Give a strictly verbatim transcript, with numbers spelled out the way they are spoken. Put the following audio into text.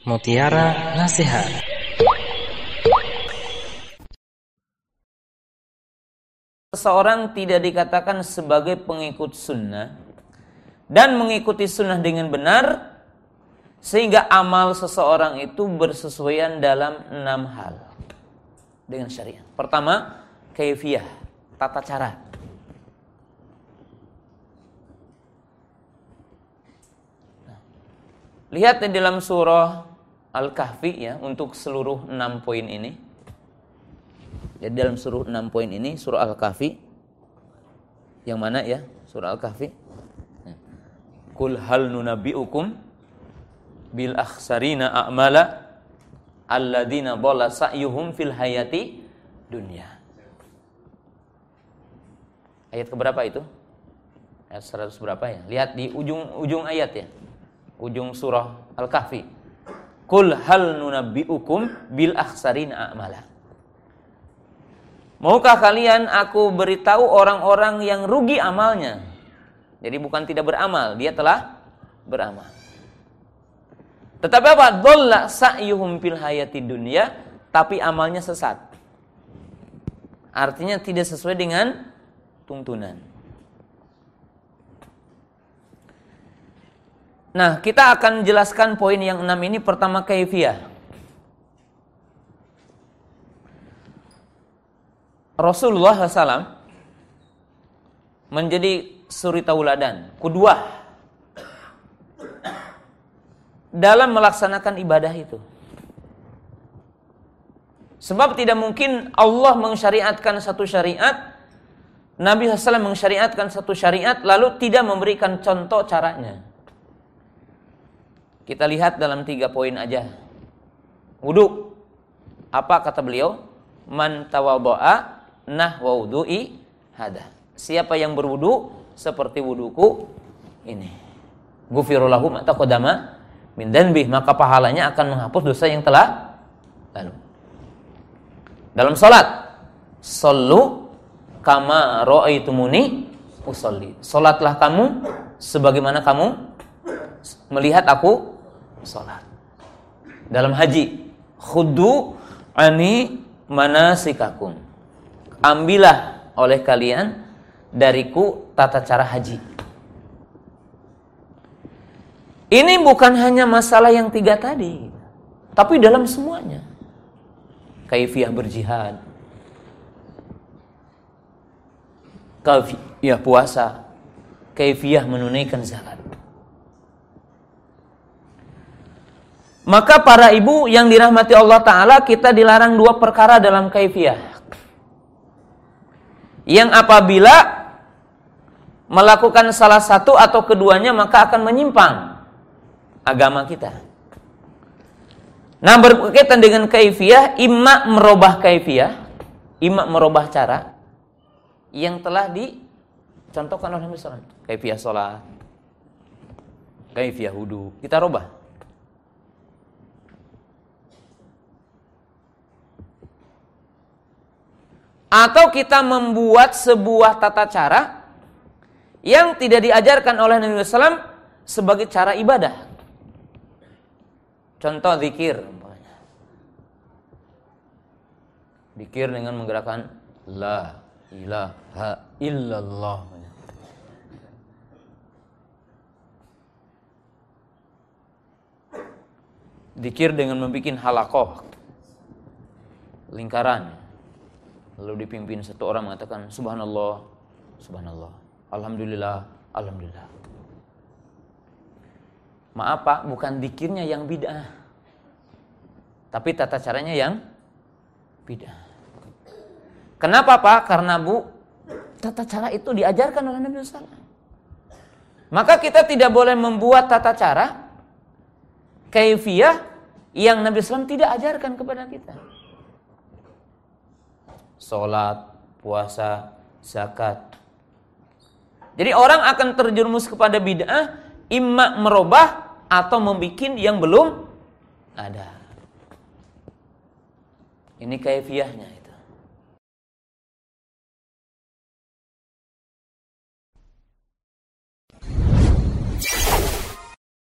Mutiara Nasihat. Seseorang tidak dikatakan sebagai pengikut sunnah dan mengikuti sunnah dengan benar sehingga amal seseorang itu bersesuaian dalam enam hal dengan syariat. Pertama, kaifiyah, tata cara. Nah, lihat di dalam surah Al-Kahfi ya, untuk seluruh enam poin ini. Jadi dalam surah enam poin ini, surah Al-Kahfi. Yang mana ya? Surah Al-Kahfi. Qul hal nunabbi'ukum bil akhsarina a'mala alladzina dhalla sa'yuhum fil hayati dunya. Ayat keberapa itu? Ayat seratus berapa ya? Lihat di ujung ujung ayat ya. Ujung surah Al-Kahfi. Qul hal nunabbi'ukum bil akhsarina a'mala. Maukah kalian aku beritahu orang-orang yang rugi amalnya? Jadi bukan tidak beramal, dia telah beramal. Tetapi apa? Dhalla sa'yuhum fil hayati dunya, tapi amalnya sesat. Artinya tidak sesuai dengan tuntunan. Nah, kita akan jelaskan poin yang enam ini. Pertama, kaifiyah. Rasulullah shallallahu alaihi wasallam menjadi suri tauladan, qudwah dalam melaksanakan ibadah itu. Sebab tidak mungkin Allah mensyariatkan satu syariat, Nabi shallallahu alaihi wasallam mensyariatkan satu syariat lalu tidak memberikan contoh caranya. Kita lihat dalam tiga poin aja. Wudu. Apa kata beliau? Man tawaddo'a nahwa wudu'i hada. Siapa yang berwudu seperti wuduku ini. Ghufira lahu ma taqaddama min dzanbihi, maka pahalanya akan menghapus dosa yang telah lalu. Dalam salat, sallu kama ra'aitumuni usolli. Salatlah kamu sebagaimana kamu melihat aku salat. Dalam haji, khuddu ani manasikakum. Ambillah oleh kalian dariku tata cara haji. Ini bukan hanya masalah yang tiga tadi, tapi dalam semuanya. Kaifiyah berjihad, kaifiyah puasa, kaifiyah menunaikan zakat. Maka para ibu yang dirahmati Allah Ta'ala, kita dilarang dua perkara dalam kaifiyah. Yang apabila melakukan salah satu atau keduanya maka akan menyimpang agama kita. Nah, berkaitan dengan kaifiyah, imma merubah kaifiyah, imma merubah cara yang telah dicontohkan oleh Nabi shallallahu alaihi wasallam. Kaifiyah sholat, kaifiyah wudu, kita rubah. Atau kita membuat sebuah tata cara yang tidak diajarkan oleh Nabi shallallahu alaihi wasallam sebagai cara ibadah. Contoh zikir. Zikir dengan menggerakkan la ilaha illallah. Zikir dengan membuat halaqah, lingkaran. Lalu dipimpin satu orang mengatakan subhanallah, subhanallah, alhamdulillah, alhamdulillah. Maaf Pak, bukan zikirnya yang bid'ah, tapi tata caranya yang bid'ah. Kenapa Pak? Karena Bu, tata cara itu diajarkan oleh Nabi shallallahu alaihi wasallam. Maka kita tidak boleh membuat tata cara kaifiyah yang Nabi shallallahu alaihi wasallam tidak ajarkan kepada kita. Salat, puasa, zakat. Jadi orang akan terjerumus kepada bid'ah, imma merubah atau membikin yang belum ada. Ini kaifiyahnya.